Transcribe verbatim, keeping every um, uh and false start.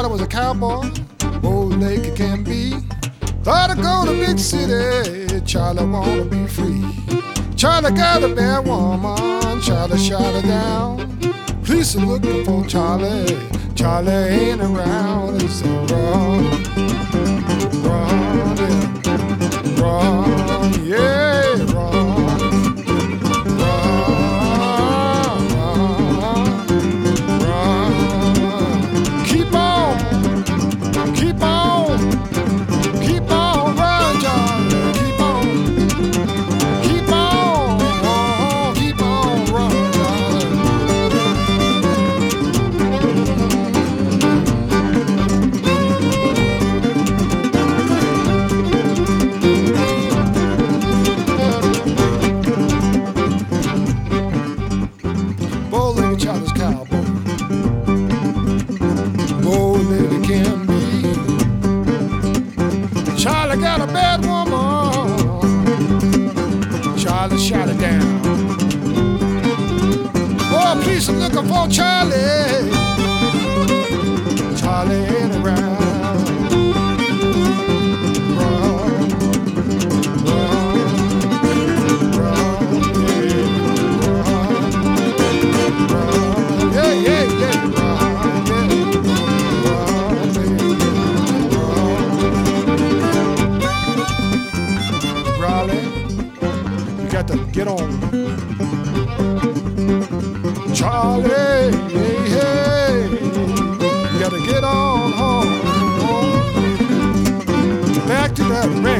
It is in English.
Charlie was a cowboy, bold naked can be. Thought I'd go to big city, Charlie wanna be free. Charlie got a bad woman, Charlie shot her down. Police are looking for Charlie, Charlie ain't around. He said, run, run, yeah, run, yeah, run, run, run, run. Keep on, keep on, keep on, run, Charlie, keep on, keep on, keep on, run, Charlie. Bow-legged Charlie's cowboy, bow-legged can be. Charlie got a bad woman, Charlie shot her down. Oh, police are looking for Charlie, Charlie ain't around. Run, run, run, yeah, run, yeah, yeah, yeah, run, yeah, run, yeah, run. Raleigh, you got to get on. Charlie, hey, hey, you got to get on home. Back to that